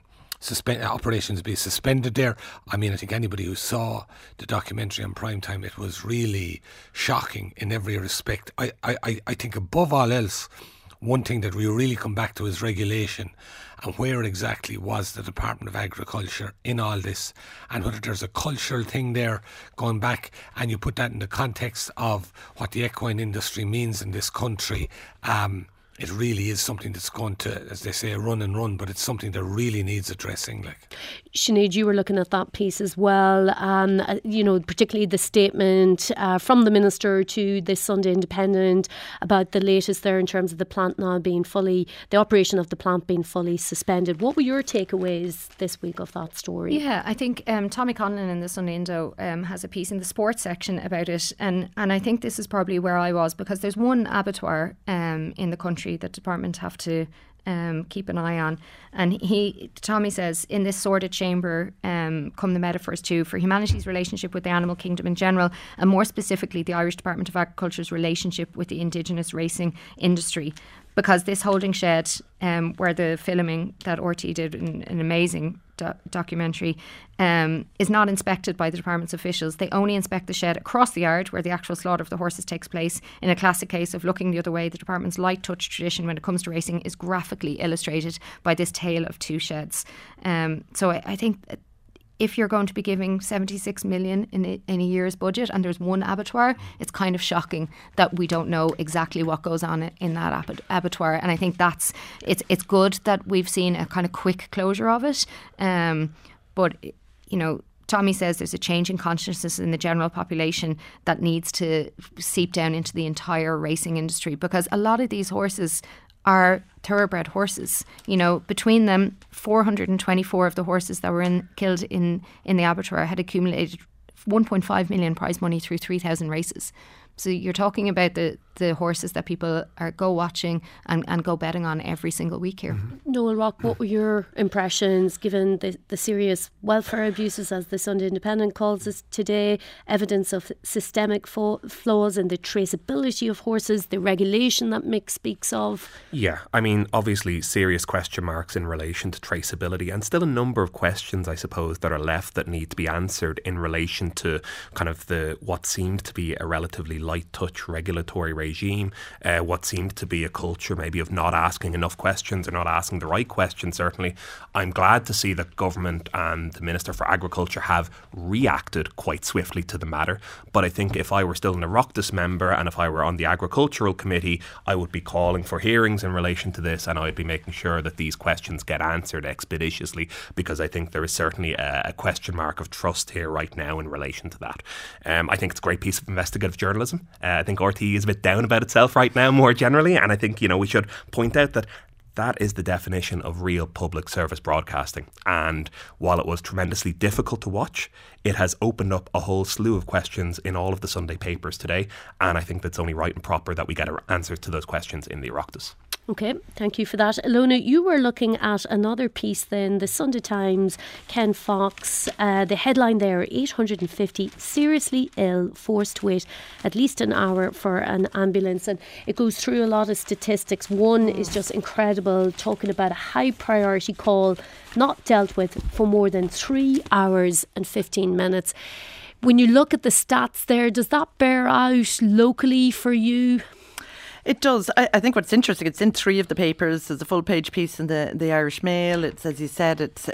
operations be suspended there. I mean, I think anybody who saw the documentary on primetime, it was really shocking in every respect. I think above all else, one thing that we really come back to is regulation, and where exactly was the Department of Agriculture in all this, and whether there's a cultural thing there going back, and you put that in the context of what the equine industry means in this country. It really is something that's going to, as they say, run and run, but it's something that really needs addressing. Sinead, you were looking at that piece as well, particularly the statement from the Minister to the Sunday Independent about the latest there in terms of the plant now being the operation of the plant being fully suspended. What were your takeaways this week of that story? Yeah, I think Tommy Conlon in the Sunday Indo has a piece in the sports section about it, and I think this is probably where I was, because there's one abattoir in the country that department have to keep an eye on, and Tommy says, in this sordid chamber come the metaphors too for humanity's relationship with the animal kingdom in general, and more specifically the Irish Department of Agriculture's relationship with the indigenous racing industry. Because this holding shed, where the filming that RTE did, an amazing documentary, is not inspected by the department's officials. They only inspect the shed across the yard where the actual slaughter of the horses takes place. In a classic case of looking the other way, the department's light touch tradition when it comes to racing is graphically illustrated by this tale of 2 sheds. So I think if you're going to be giving 76 million in a year's budget and there's one abattoir, it's kind of shocking that we don't know exactly what goes on in that abattoir. And I think it's good that we've seen a kind of quick closure of it. But Tommy says there's a change in consciousness in the general population that needs to seep down into the entire racing industry, because a lot of these horses are thoroughbred horses. Between them, 424 of the horses that were killed in the abattoir had accumulated 1.5 million prize money through 3,000 races. So you're talking about the horses that people go watching and go betting on every single week here. Noel Rock, what were your impressions given the serious welfare abuses, as the Sunday Independent calls it today, evidence of systemic flaws in the traceability of horses, the regulation that Mick speaks of? Yeah, I mean, obviously serious question marks in relation to traceability, and still a number of questions, I suppose, that are left that need to be answered in relation to kind of what seemed to be a relatively light touch regulatory regime, what seemed to be a culture maybe of not asking enough questions or not asking the right questions. Certainly, I'm glad to see that government and the Minister for Agriculture have reacted quite swiftly to the matter. But I think if I were still an Oireachtas member and if I were on the Agricultural Committee, I would be calling for hearings in relation to this, and I would be making sure that these questions get answered expeditiously, because I think there is certainly a question mark of trust here right now in relation to that. I think it's a great piece of investigative journalism. I think RTE is a bit down about itself right now more generally, and I think we should point out that is the definition of real public service broadcasting. And while it was tremendously difficult to watch, it has opened up a whole slew of questions in all of the Sunday papers today, and I think that's only right and proper that we get answers to those questions in the Oireachtas. Okay, thank you for that. Ilona, you were looking at another piece then, the Sunday Times, Ken Fox, the headline there, 850 seriously ill, forced to wait at least an hour for an ambulance. And it goes through a lot of statistics. One is just incredible, talking about a high priority call not dealt with for more than 3 hours and 15 minutes. When you look at the stats there, does that bear out locally for you? It does. I think what's interesting, it's in 3 of the papers. There's a full page piece in the Irish Mail. It's, as you said, it's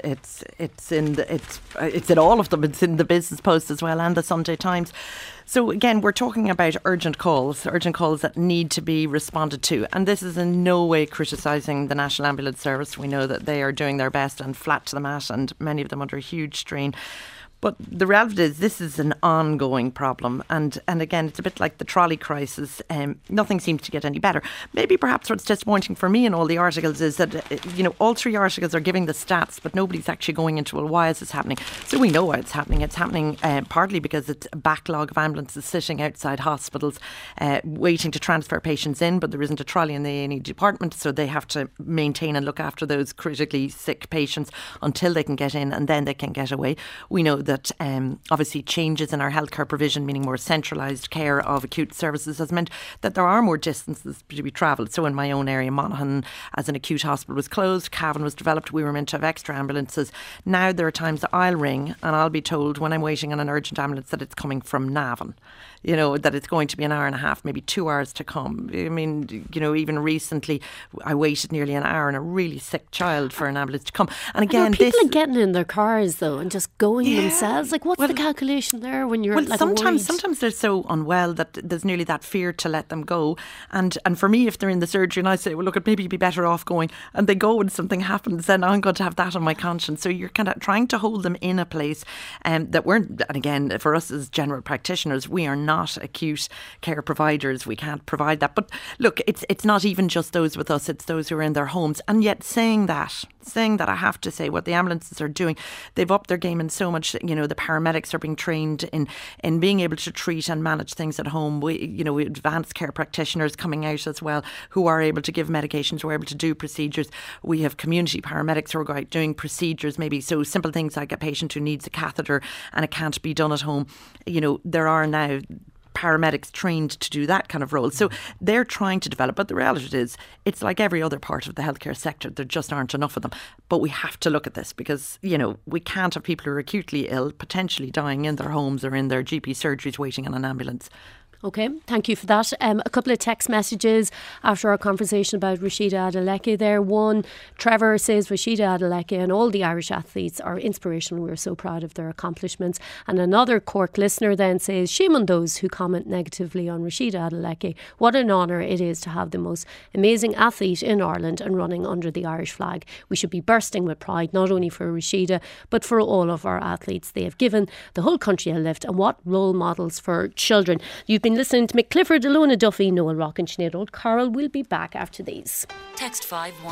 in all of them. It's in the Business Post as well and the Sunday Times. So again, we're talking about urgent calls that need to be responded to. And this is in no way criticising the National Ambulance Service. We know that they are doing their best and flat to the mat, and many of them under huge strain. But the reality is this is an ongoing problem. And again, it's a bit like the trolley crisis. Nothing seems to get any better. Maybe perhaps what's disappointing for me in all the articles is that, all 3 articles are giving the stats, but nobody's actually going into, well, why is this happening? So we know why it's happening. It's happening partly because it's a backlog of ambulances sitting outside hospitals waiting to transfer patients in, but there isn't a trolley in the A&E department, so they have to maintain and look after those critically sick patients until they can get in, and then they can get away. We know that obviously changes in our healthcare provision, meaning more centralised care of acute services, has meant that there are more distances to be travelled. So in my own area, Monaghan, as an acute hospital was closed, Cavan was developed, we were meant to have extra ambulances. Now there are times that I'll ring and I'll be told when I'm waiting on an urgent ambulance that it's coming from Navan. That it's going to be an hour and a half, maybe 2 hours to come. I mean, even recently I waited nearly an hour on a really sick child for an ambulance to come. And again, people are getting in their cars though and just going themselves. Like, what's the calculation there when you're sometimes they're so unwell that there's nearly that fear to let them go. And for me, if they're in the surgery and I say, well, look, maybe you'd be better off going, and they go and something happens, then I'm going to have that on my conscience. So you're kind of trying to hold them in a place that weren't. And again, for us as general practitioners, we are not acute care providers. We can't provide that. But look, it's not even just those with us, it's those who are in their homes. And yet saying that, I have to say what the ambulances are doing, they've upped their game in so much. The paramedics are being trained in being able to treat and manage things at home. We advanced care practitioners coming out as well who are able to give medications, who are able to do procedures. We have community paramedics who are out doing procedures, maybe so simple things like a patient who needs a catheter and it can't be done at home. There are now paramedics trained to do that kind of role. So they're trying to develop, but the reality is it's like every other part of the healthcare sector. There just aren't enough of them. But we have to look at this because, we can't have people who are acutely ill, potentially dying in their homes or in their GP surgeries waiting on an ambulance. Okay, thank you for that. A couple of text messages after our conversation about Rashida Adeleke there. One, Trevor says Rashida Adeleke and all the Irish athletes are inspirational. We're so proud of their accomplishments. And another Cork listener then says, shame on those who comment negatively on Rashida Adeleke. What an honour it is to have the most amazing athlete in Ireland and running under the Irish flag. We should be bursting with pride, not only for Rashida, but for all of our athletes. They have given the whole country a lift, and what role models for children. You've been listening to Mick Clifford, Alona Duffy, Noel Rock and Sinead O'Carroll. We'll be back after these. Text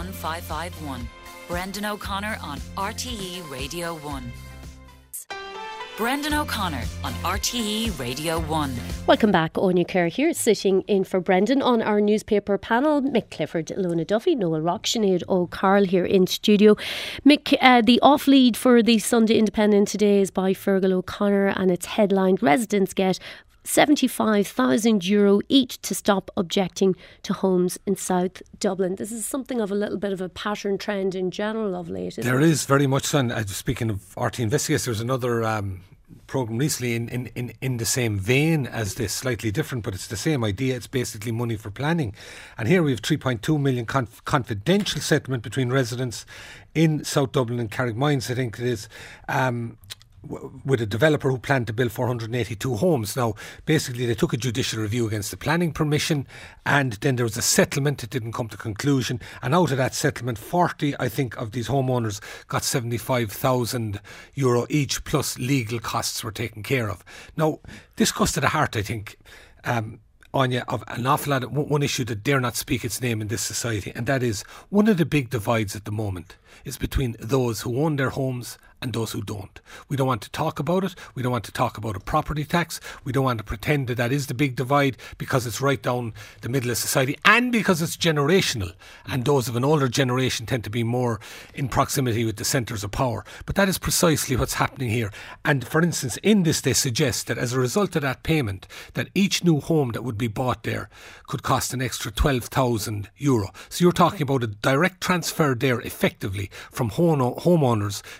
51551. Brendan O'Connor on RTE Radio 1. Brendan O'Connor on RTE Radio 1. Welcome back. Anya Kerr here, sitting in for Brendan on our newspaper panel. Mick Clifford, Alona Duffy, Noel Rock, Sinead O'Carroll here in studio. Mick, the off-lead for the Sunday Independent today is by Fergal O'Connor, and it's headlined "Residents get €75,000 each to stop objecting to homes in South Dublin." This is something of a little bit of a pattern trend in general of late, isn't it? There is very much so. And speaking of RT Investigates, there's another programme recently in the same vein as this, slightly different, but it's the same idea. It's basically money for planning. And here we have 3.2 million confidential settlement between residents in South Dublin and Carrickmines, I think it is, with a developer who planned to build 482 homes. Now, basically, they took a judicial review against the planning permission, and then there was a settlement that didn't come to conclusion. And out of that settlement, 40, I think, of these homeowners got €75,000 each, plus legal costs were taken care of. Now, this goes to the heart, I think, Anya, of an awful lot of one issue that dare not speak its name in this society, and that is one of the big divides at the moment is between those who own their homes and those who don't. We don't want to talk about it. We don't want to talk about a property tax. We don't want to pretend that is the big divide, because it's right down the middle of society, and because it's generational, and those of an older generation tend to be more in proximity with the centres of power. But that is precisely what's happening here. And for instance, in this they suggest that as a result of that payment, that each new home that would be bought there could cost an extra €12,000. So you're talking about a direct transfer there effectively from homeowners to those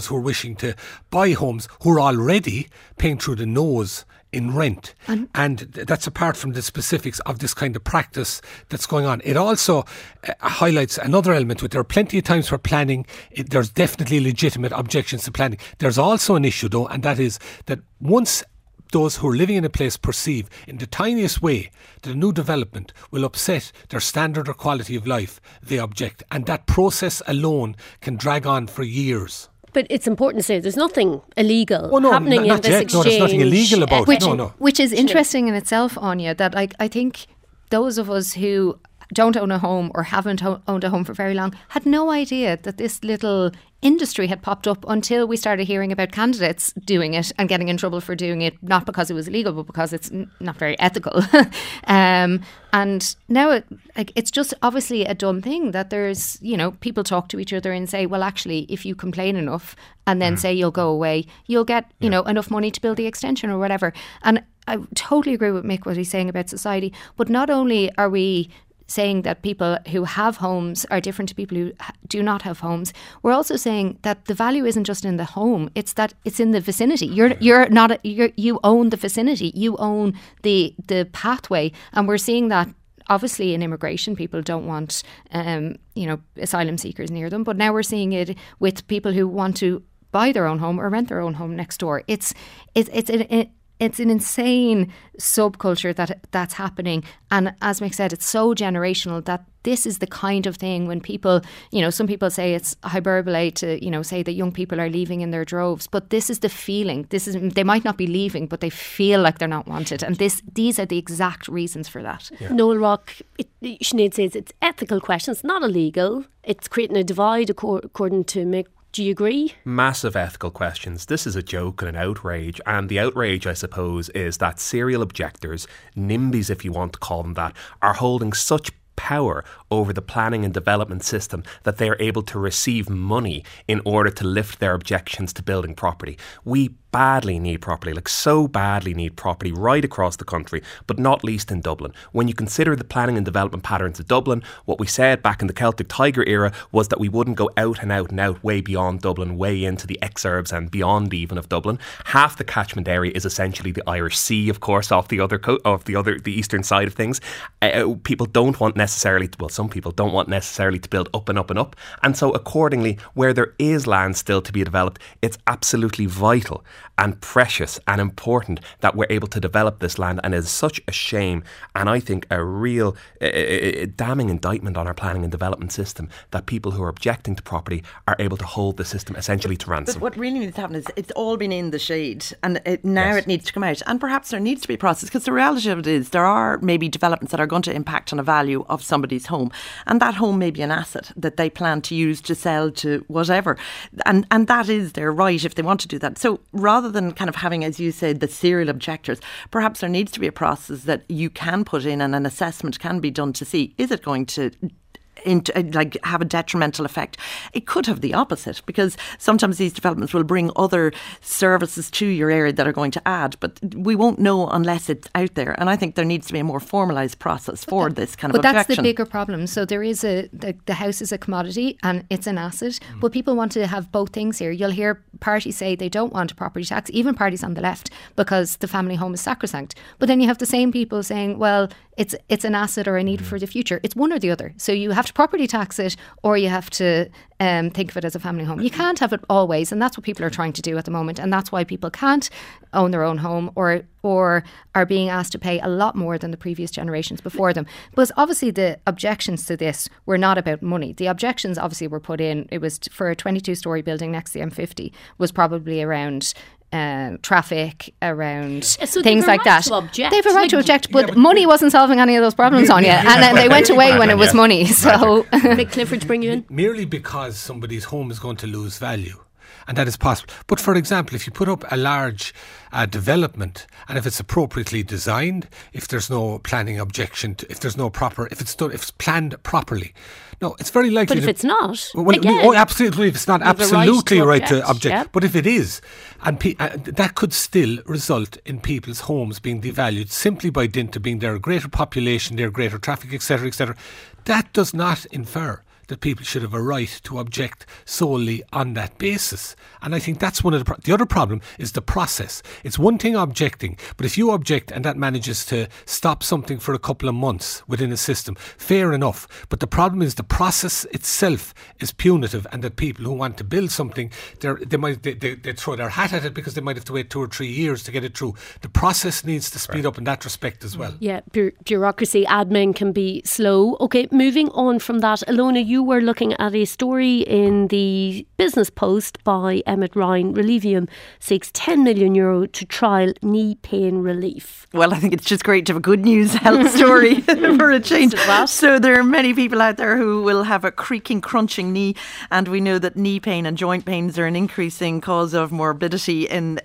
who are wishing to buy homes who are already paying through the nose in rent. And that's apart from the specifics of this kind of practice that's going on. It also highlights another element. There are plenty of times for planning. There's definitely legitimate objections to planning. There's also an issue though, and that is that once those who are living in a place perceive in the tiniest way that a new development will upset their standard or quality of life, they object. And that process alone can drag on for years. But it's important to say there's nothing illegal happening in this exchange. No, there's nothing illegal about it. Which is interesting in itself, Anya, that I think those of us who don't own a home or haven't owned a home for very long had no idea that this little industry had popped up until we started hearing about candidates doing it and getting in trouble for doing it, not because it was illegal, but because it's not very ethical. And now it's just obviously a dumb thing that there's, people talk to each other and say, well, actually, if you complain enough and then say you'll go away, you'll get, enough money to build the extension or whatever. And I totally agree with Mick, what he's saying about society. But not only are we saying that people who have homes are different to people who do not have homes, we're also saying that the value isn't just in the home, it's that it's in the vicinity. You own the vicinity, you own the pathway, and we're seeing that obviously in immigration. People don't want asylum seekers near them, but now we're seeing it with people who want to buy their own home or rent their own home next door. It's an insane subculture that's happening. And as Mick said, it's so generational that this is the kind of thing when people, some people say it's hyperbole to, say that young people are leaving in their droves. But this is the feeling. They might not be leaving, but they feel like they're not wanted. And these are the exact reasons for that. Yeah. Noel Rock, Sinead says it's ethical questions, not illegal. It's creating a divide according to Mick. Do you agree? Massive ethical questions. This is a joke and an outrage. And the outrage, I suppose, is that serial objectors, NIMBYs if you want to call them that, are holding such power over the planning and development system that they are able to receive money in order to lift their objections to building property. We badly need property, so badly need property right across the country, but not least in Dublin. When you consider the planning and development patterns of Dublin, what we said back in the Celtic Tiger era was that we wouldn't go out and out and out way beyond Dublin, way into the exurbs and beyond even of Dublin. Half the catchment area is essentially the Irish Sea, of course, off the eastern side of things. People don't want necessarily, some people don't want necessarily to build up and up and up. And so accordingly, where there is land still to be developed, it's absolutely vital and precious and important that we're able to develop this land. And it is such a shame, and I think a real damning indictment on our planning and development system, that people who are objecting to property are able to hold the system essentially to ransom. But what really needs to happen is it's all been in the shade, and now it needs to come out. And perhaps there needs to be a process, because the reality of it is there are maybe developments that are going to impact on a value of somebody's home, and that home may be an asset that they plan to use to sell to whatever, and that is their right if they want to do that. So rather than kind of having, as you said, the serial objectors, perhaps there needs to be a process that you can put in and an assessment can be done to see, is it going to have a detrimental effect? It could have the opposite, because sometimes these developments will bring other services to your area that are going to add, but we won't know unless it's out there. And I think there needs to be a more formalised process for this kind of objection. But that's the bigger problem. So there is the house is a commodity and it's an asset, but people want to have both things here. You'll hear parties say they don't want a property tax, even parties on the left, because the family home is sacrosanct. But then you have the same people saying, well, it's an asset or a need for the future. It's one or the other. So you have to property tax it, or you have to think of it as a family home. You can't have it always, and that's what people are trying to do at the moment, and that's why people can't own their own home or are being asked to pay a lot more than the previous generations before them. But obviously the objections to this were not about money. The objections obviously were put in, it was for a 22-storey building next to the M50, was probably around traffic, around things like that. They have a right to object, but money wasn't solving any of those problems on you, and then they went away when it was money. So Mick Clifford, to bring you in. Merely because somebody's home is going to lose value, and that is possible. But for example, if you put up a large development, and if it's appropriately designed, if there's no planning objection, if it's planned properly, no, it's very likely. But if it's not, absolutely, if it's not, absolutely right to object. Yep. But if it is, and that could still result in people's homes being devalued simply by dint of being there a greater population, there greater traffic, etc., etc. That does not infer that people should have a right to object solely on that basis. And I think that's one of the other problem is the process. It's one thing objecting, but if you object and that manages to stop something for a couple of months within a system, fair enough. But the problem is the process itself is punitive, and that people who want to build something, they throw their hat at it because they might have to wait 2 or 3 years to get it through. The process needs to speed up in that respect as well. Yeah, bureaucracy, admin can be slow. Okay, moving on from that, Ilona, you were looking at a story in the Business Post by Emmett Ryan. Relivium seeks €10 million to trial knee pain relief. Well, I think it's just great to have a good news health story for a change. So there are many people out there who will have a creaking, crunching knee, and we know that knee pain and joint pains are an increasing cause of morbidity in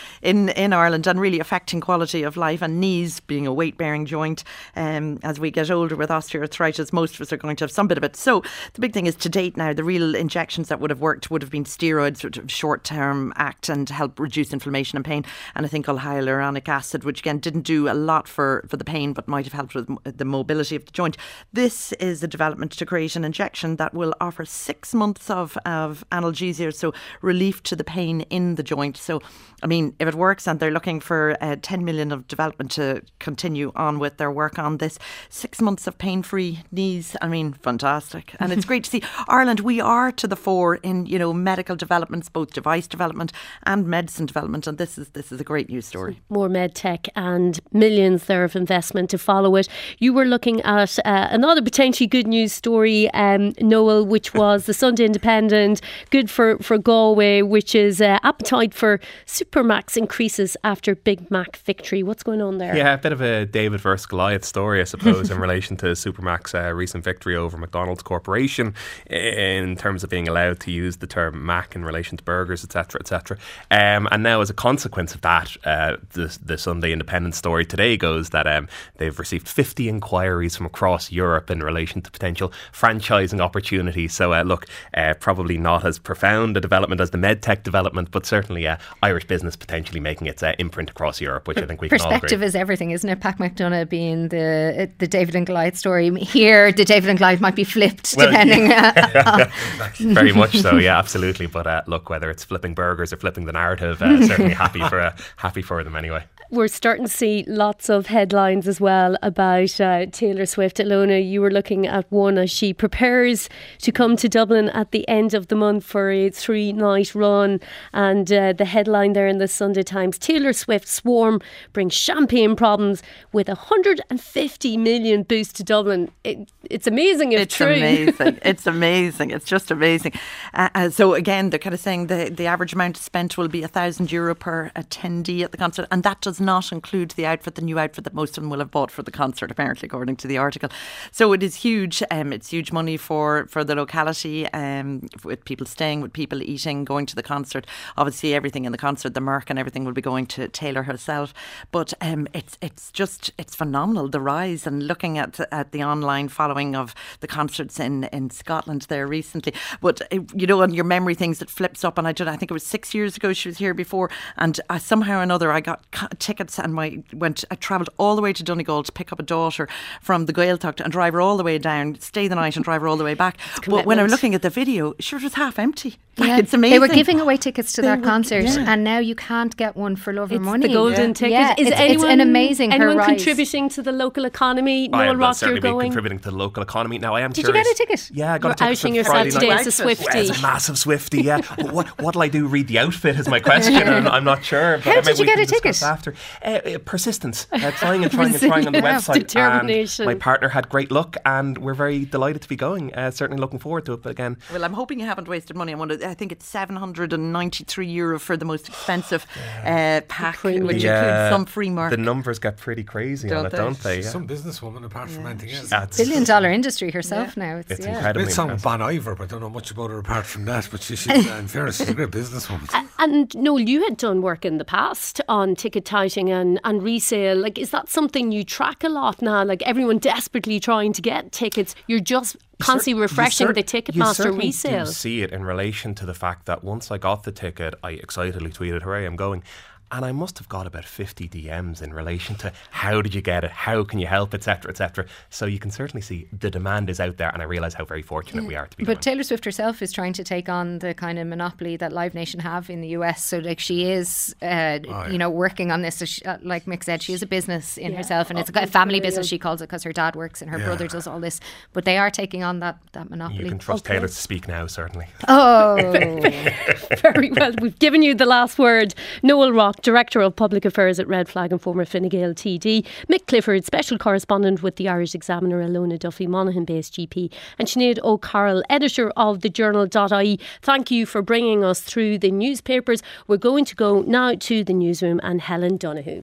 Ireland, and really affecting quality of life. And knees being a weight-bearing joint, as we get older with osteoarthritis, most of us are going to have some bit of it. So the big thing is, to date now, the real injections that would have worked would have been steroids, sort of short-term act and help reduce inflammation and pain, and I think hyaluronic acid, which again didn't do a lot for the pain but might have helped with the mobility of the joint. This is a development to create an injection that will offer 6 months of analgesia, so relief to the pain in the joint. So I mean, if it works, and they're looking for 10 million of development to continue on with their work on this, 6 months of pain-free knees, I mean, fantastic. And it's great to see Ireland, we are to the fore in, medical developments, both device development and medicine development, and this is a great news story. More med tech and millions there of investment to follow it. You were looking at another potentially good news story, Noel, which was the Sunday Independent, good for Galway, which is appetite for Supermacs increases after Big Mac victory. What's going on there? Yeah, a bit of a David versus Goliath story, I suppose, in relation to Supermac's recent victory over McDonald's Corporation in terms of being allowed to use the term Mac in relation to burgers, etc., etc. And now, as a consequence of that, the Sunday Independent story today goes that they've received 50 inquiries from across Europe in relation to potential franchising opportunities. So look, probably not as profound a development as the medtech development, but certainly Irish business potentially making its imprint across Europe, which I think we can all agree. Perspective is everything, isn't it? Pat McDonagh being the David and Goliath story. Here, the David and Goliath might be flipped, depending. Very much so, yeah, absolutely. But look, whether it's flipping burgers or flipping the narrative, certainly happy for them anyway. We're starting to see lots of headlines as well about Taylor Swift. Ilona, you were looking at one as she prepares to come to Dublin at the end of the month for a 3-night run. And the headline there in the Sunday Times, Taylor Swift swarm brings champagne problems with 150 million boost to Dublin. It's amazing if it's true. Amazing. It's amazing. It's just amazing. So again, they're kind of saying the average amount spent will be €1,000 per attendee at the concert, and that does not include the new outfit that most of them will have bought for the concert, apparently, according to the article. So it is huge. It's huge money for the locality, with people staying, with people eating, going to the concert. Obviously, everything in the concert, the merch and everything will be going to Taylor herself. But it's phenomenal, the rise, and looking at the online following of the concerts in Scotland there recently. But on your memory things, it flips up, and I think it was 6 years ago she was here before, and somehow or another I got tickets, and I travelled all the way to Donegal to pick up a daughter from the Gaeltacht and drive her all the way down, stay the night and drive her all the way back. But when I'm looking at the video, sure, it was half empty. Yeah. It's amazing. They were giving away tickets to that concert, and now you can't get one for love or money. The golden ticket. Yeah, Is it's an amazing anyone rise. Contributing to the local economy? Noel Rock, certainly you're going. contributing to the local economy. Now, I am Did curious. you get a ticket? Yeah, I got a ticket. Outing for yourself Friday today night. as a Swiftie. As a massive Swiftie, yeah. What'll I do? Read the outfit is my question. I'm not sure. But How did you we get a can discuss ticket? After. Persistence. Trying on the website. Determination. And my partner had great luck, and we're very delighted to be going. Certainly looking forward to it. But again, well, I'm hoping you haven't wasted money. I think it's €793 for the most expensive pack, which includes some free mark. The numbers get pretty crazy on it, don't they? She's some businesswoman apart from anything else. $1 billion industry herself now. It's incredibly It's on Bon Iver, but I don't know much about her apart from that. But she's in fairness, she's a great businesswoman. And Noel, you had done work in the past on ticket touting and resale. Like, is that something you track a lot now? Like, everyone desperately trying to get tickets. You're just constantly refreshing the Ticketmaster resale. You see it in relation to the fact that once I got the ticket, I excitedly tweeted, "Hooray, I'm going." And I must have got about 50 DMs in relation to how did you get it, how can you help, etc., etc. So you can certainly see the demand is out there, and I realise how very fortunate we are to be doing But Taylor Swift herself is trying to take on the kind of monopoly that Live Nation have in the US. So like she is, working on this. So she, like Mick said, she is a business in herself, and it's a family business, she calls it, because her dad works and her brother does all this. But they are taking on that monopoly. You can trust Taylor to speak now, certainly. Oh, very well. We've given you the last word. Noel Rock, Director of Public Affairs at Red Flag and former Fine Gael TD. Mick Clifford, Special Correspondent with the Irish Examiner, Ilona Duffy, Monaghan-based GP, and Sinead O'Carroll, Editor of the Journal.ie. Thank you for bringing us through the newspapers. We're going to go now to the newsroom and Helen Donoghue.